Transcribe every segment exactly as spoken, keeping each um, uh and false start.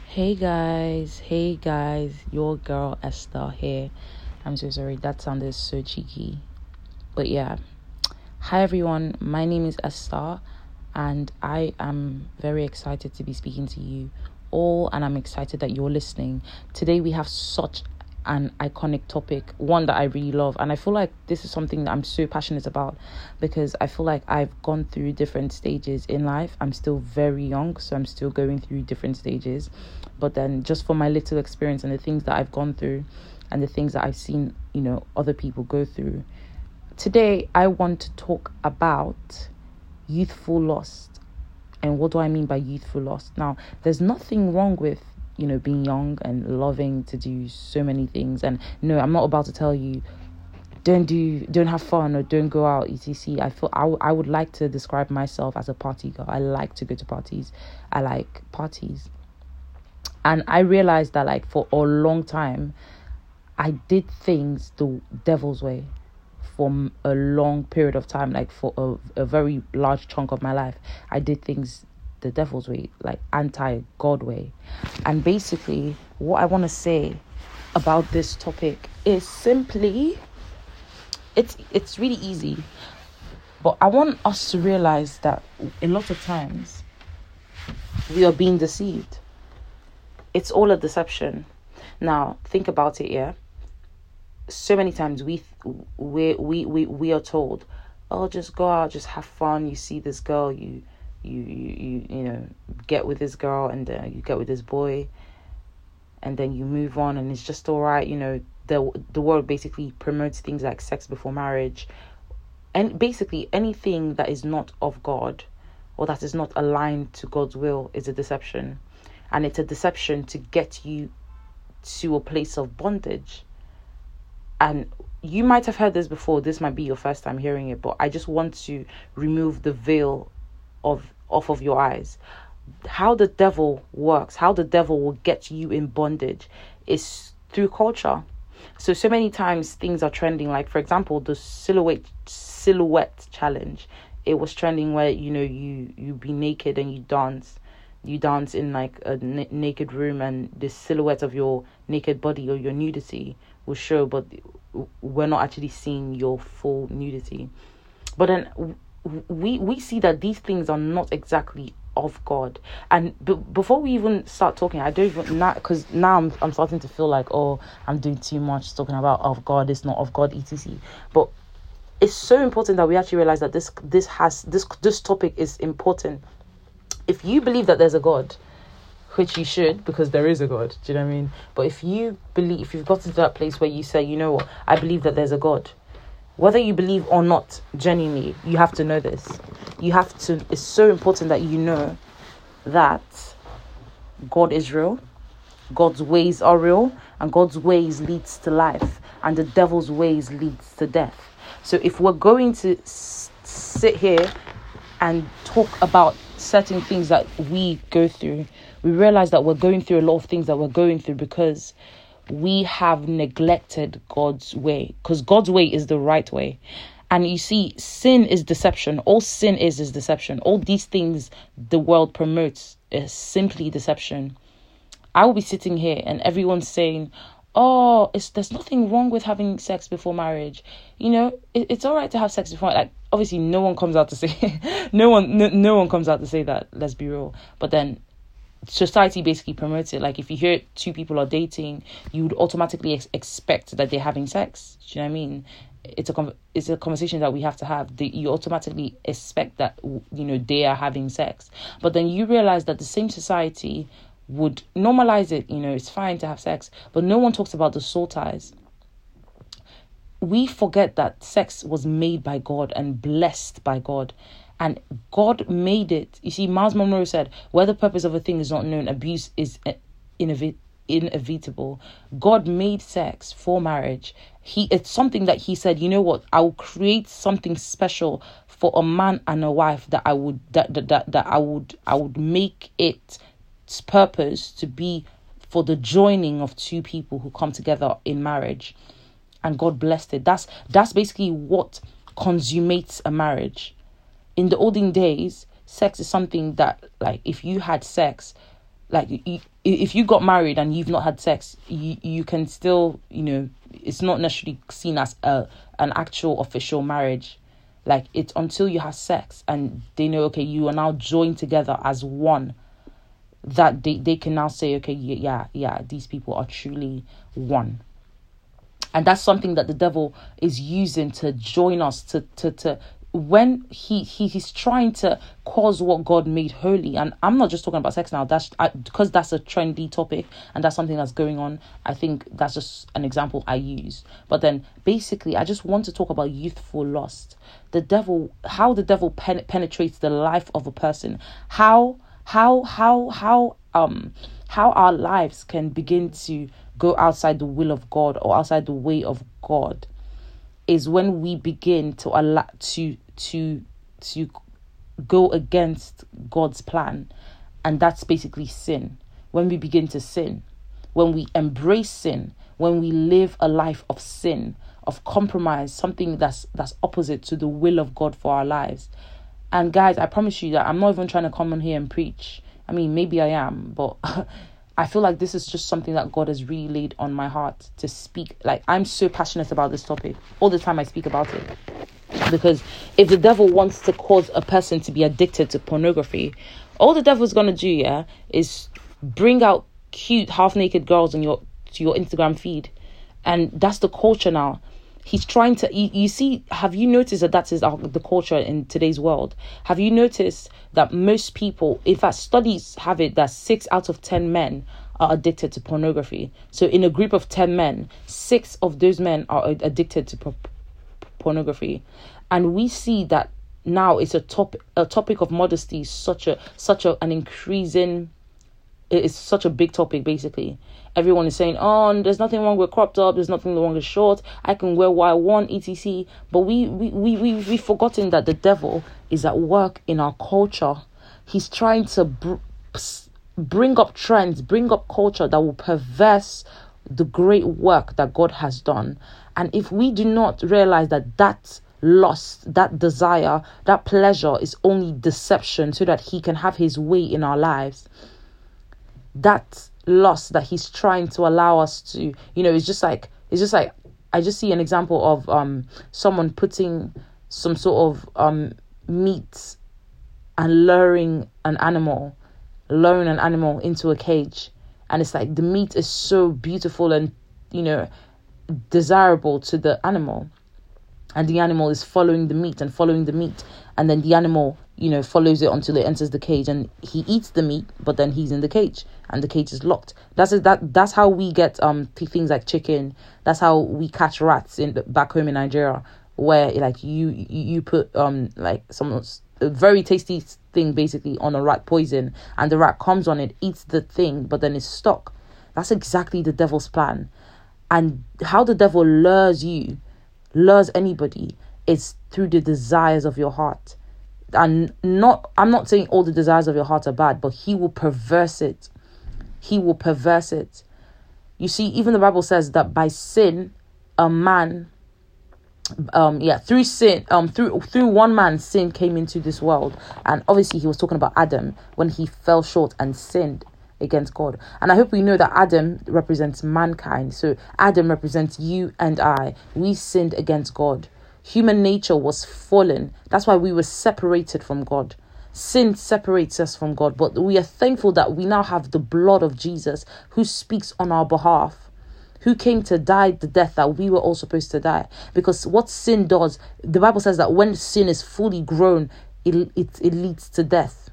Hey guys, hey guys, your girl Esther here. I'm so sorry, that sounded so cheeky. But yeah, hi everyone, my name is Esther and I am very excited to be speaking to you all, and I'm excited that you're listening. Today we have such an iconic topic, one that I really love, and I feel like this is something that I'm so passionate about because I feel like I've gone through different stages in life. I'm still very young, so I'm still going through different stages, but then just from my little experience and the things that I've gone through and the things that I've seen, you know, other people go through, today I want to talk about youthful lust. And what do I mean by youthful lust? Now, there's nothing wrong with, you know, being young and loving to do so many things. And no, I'm not about to tell you, don't do, don't have fun or don't go out, et cetera. I feel I, w- I would like to describe myself as a party girl. I like to go to parties. I like parties. And I realized that, like, for a long time, I did things the devil's way for a long period of time. Like, for a, a very large chunk of my life, I did things the devil's way, like anti-God way. And basically, what I want to say about this topic is simply, it's it's really easy, but I want us to realize that a lot of times we are being deceived. It's all a deception. Now, think about it, yeah? So many times we we we we, we are told, oh, just go out, just have fun. You see this girl, you you you you, you know, get with this girl, and uh, you get with this boy, and then you move on, and it's just all right. You know, the the world basically promotes things like sex before marriage, and basically anything that is not of God or that is not aligned to God's will is a deception. And it's a deception to get you to a place of bondage. And you might have heard this before. This might be your first time hearing it, but I just want to remove the veil of off of your eyes. How the devil works, how the devil will get you in bondage is through culture. So, so many times things are trending. Like, for example, the silhouette silhouette challenge. It was trending where, you know, you, you be naked and you dance. You dance in like a n- naked room, and the silhouette of your naked body or your nudity will show, but we're not actually seeing your full nudity. But then we we see that these things are not exactly of God. And b- before we even start talking, I don't even now because now I'm I'm starting to feel like, oh, I'm doing too much talking about of God. It's not of God, et cetera. But it's so important that we actually realize that this this has this this topic is important. If you believe that there's a God, which you should, because there is a God, do you know what I mean? But if you believe, if you've gotten to that place where you say, you know what, I believe that there's a God, whether you believe or not, genuinely, you have to know this. You have to, it's so important that you know that God is real, God's ways are real, and God's ways leads to life, and the devil's ways leads to death. So if we're going to s- sit here and talk about certain things that we go through, we realize that we're going through a lot of things that we're going through because we have neglected God's way, because God's way is the right way. And you see, sin is deception. All sin is is deception. All these things the world promotes is simply deception. I will be sitting here and everyone's saying, oh, it's there's nothing wrong with having sex before marriage. You know, it, it's all right to have sex before. Like, obviously, no one comes out to say, no one, no, no one comes out to say that. Let's be real. But then, society basically promotes it. Like, if you hear two people are dating, you would automatically ex- expect that they're having sex. Do you know what I mean? It's a it's a conversation that we have to have. The, you automatically expect that, you know, they are having sex. But then you realize that the same society would normalize it. You know, it's fine to have sex, but no one talks about the soul ties. We forget that sex was made by God and blessed by God, and God made it. You see, Miles Monroe said, where the purpose of a thing is not known, abuse is inevit- inevitable. God made sex for marriage. He it's something that he said, you know what, I will create something special for a man and a wife that I would that that that, that I would I would make it its purpose to be for the joining of two people who come together in marriage. And God blessed it. That's that's basically what consummates a marriage. In the olden days, sex is something that, like, if you had sex, like, you, if you got married and you've not had sex, you, you can still, you know, it's not necessarily seen as a an actual official marriage. Like, it's until you have sex and they know, okay, you are now joined together as one, that they, they can now say, okay, yeah, yeah, these people are truly one. And that's something that the devil is using to join us, to to to when he, he he's trying to cause what God made holy. And I'm not just talking about sex now, that's I, because that's a trendy topic and that's something that's going on. I think that's just an example I use. But then basically, I just want to talk about youthful lust. The devil, how the devil pen, penetrates the life of a person, how how how how um how our lives can begin to go outside the will of God or outside the way of God, is when we begin to allow to to to go against God's plan. And that's basically sin. When we begin to sin, when we embrace sin, when we live a life of sin, of compromise, something that's that's opposite to the will of God for our lives. And guys, I promise you that I'm not even trying to come on here and preach. I mean, maybe I am, but I feel like this is just something that God has really laid on my heart to speak. Like, I'm so passionate about this topic. All the time I speak about it. Because if the devil wants to cause a person to be addicted to pornography, all the devil's going to do, yeah, is bring out cute half-naked girls on your to your Instagram feed. And that's the culture now. He's trying to, you, you see, have you noticed that that is our, the culture in today's world? Have you noticed that most people, in fact, studies have it that six out of ten men are addicted to pornography. So in a group of ten men, six of those men are addicted to por- pornography. And we see that now it's a top a topic of modesty, such a such a, an increasing, it's such a big topic, basically. Everyone is saying, oh, there's nothing wrong with cropped up, there's nothing wrong with short, I can wear what I want, et cetera. But we, we, we, we, we've forgotten that the devil is at work in our culture. He's trying to br- bring up trends, bring up culture that will perverse the great work that God has done. And if we do not realize that that lust, that desire, that pleasure is only deception so that he can have his way in our lives, that loss that he's trying to allow us to, you know, it's just like, it's just like, I just see an example of um someone putting some sort of um meat and luring an animal, luring an animal into a cage. And it's like the meat is so beautiful and, you know, desirable to the animal. And the animal is following the meat and following the meat. And then the animal, you know, follows it until it enters the cage. And he eats the meat, but then he's in the cage. And the cage is locked. That's it, that. That's how we get um things like chicken. That's how we catch rats in back home in Nigeria, where like you you, you put um like some a very tasty thing basically on a rat poison, and the rat comes on it, eats the thing, but then it's stuck. That's exactly the devil's plan. And how the devil lures you, lures anybody, is through the desires of your heart. And not, I'm not saying all the desires of your heart are bad, but he will perverse it. He will perverse it. You see, even the Bible says that by sin, a man, um, yeah, through sin, um, through through one man, sin came into this world. And obviously, he was talking about Adam when he fell short and sinned against God. And I hope we know that Adam represents mankind. So Adam represents you and I. We sinned against God. Human nature was fallen. That's why we were separated from God. Sin separates us from God. But we are thankful that we now have the blood of Jesus who speaks on our behalf, who came to die the death that we were all supposed to die. Because what sin does, the Bible says that when sin is fully grown, it it, it leads to death.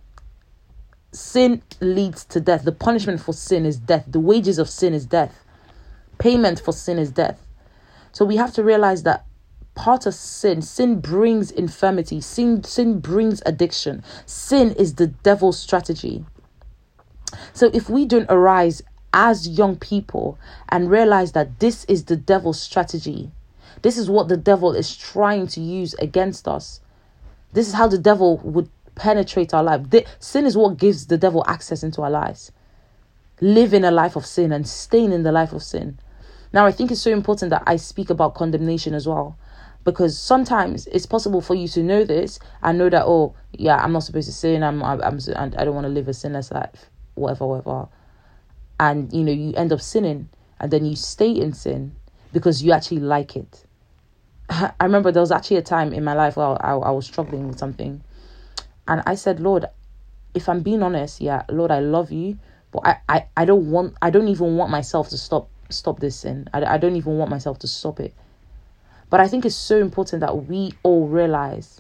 Sin leads to death. The punishment for sin is death. The wages of sin is death. Payment for sin is death. So we have to realize that part of sin, sin brings infirmity. Sin, sin brings addiction. Sin is the devil's strategy. So if we don't arise as young people and realize that this is the devil's strategy, this is what the devil is trying to use against us. This is how the devil would penetrate our life. The, sin is what gives the devil access into our lives. Living a life of sin and staying in the life of sin. Now, I think it's so important that I speak about condemnation as well, because sometimes it's possible for you to know this and know that, oh, yeah, I'm not supposed to sin. I'm, I'm, I'm I don't want to live a sinless life, whatever, whatever. and, you know, you end up sinning, and then you stay in sin because you actually like it. I remember there was actually a time in my life where I, I was struggling with something. And I said, Lord, if I'm being honest, yeah, Lord, I love you, but I, I, I don't want, I don't even want myself to stop, stop this sin. I, I don't even want myself to stop it. But I think it's so important that we all realize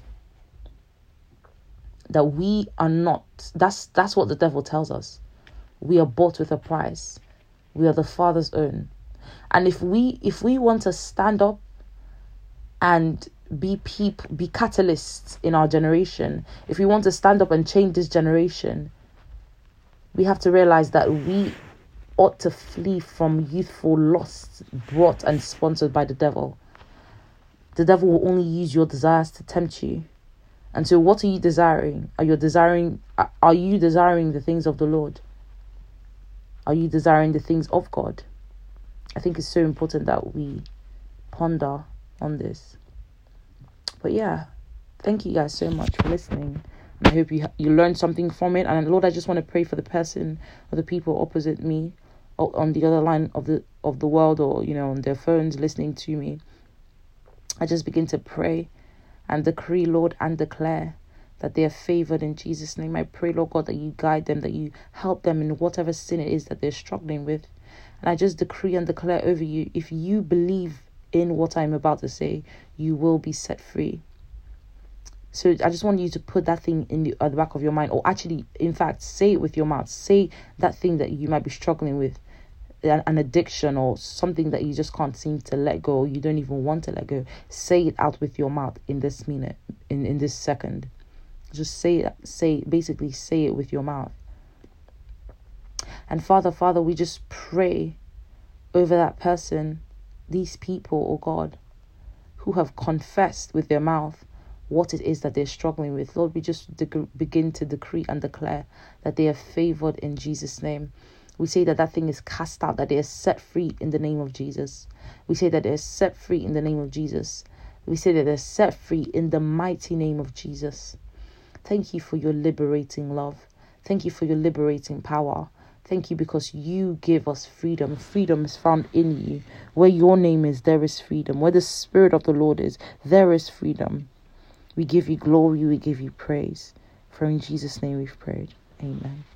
that we are not, that's, that's what the devil tells us. We are bought with a price. We are the Father's own. And if we, if we want to stand up and be people, be catalysts in our generation, if we want to stand up and change this generation, we have to realize that we ought to flee from youthful lusts brought and sponsored by the devil. The devil will only use your desires to tempt you. And so what are you desiring? Are you desiring, are you desiring the things of the Lord? Are you desiring the things of God? I think it's so important that we ponder on this. But yeah, thank you guys so much for listening. And I hope you you learned something from it. And Lord, I just want to pray for the person or the people opposite me, or on the other line of the of the world, or, you know, on their phones listening to me. I just begin to pray and decree, Lord, and declare that they are favored in Jesus' name. I pray, Lord God, that you guide them, that you help them in whatever sin it is that they're struggling with. And I just decree and declare over you, if you believe in what I'm about to say, you will be set free. So I just want you to put that thing in the, at the back of your mind, or actually, in fact, say it with your mouth. Say that thing that you might be struggling with, an, an addiction or something that you just can't seem to let go, or you don't even want to let go. Say it out with your mouth in this minute, in, in this second. Just say it, say, basically say it with your mouth. And Father, Father, we just pray over that person, these people, oh God, who have confessed with their mouth what it is that they're struggling with. Lord, we just de- begin to decree and declare that they are favored in Jesus' name. We say that that thing is cast out, that they are set free in the name of Jesus. We say that they are set free in the name of Jesus. We say that they're set free in the mighty name of Jesus. Thank you for your liberating love. Thank you for your liberating power. Thank you because you give us freedom. Freedom is found in you. Where your name is, there is freedom. Where the Spirit of the Lord is, there is freedom. We give you glory. We give you praise. For in Jesus' name we've prayed. Amen.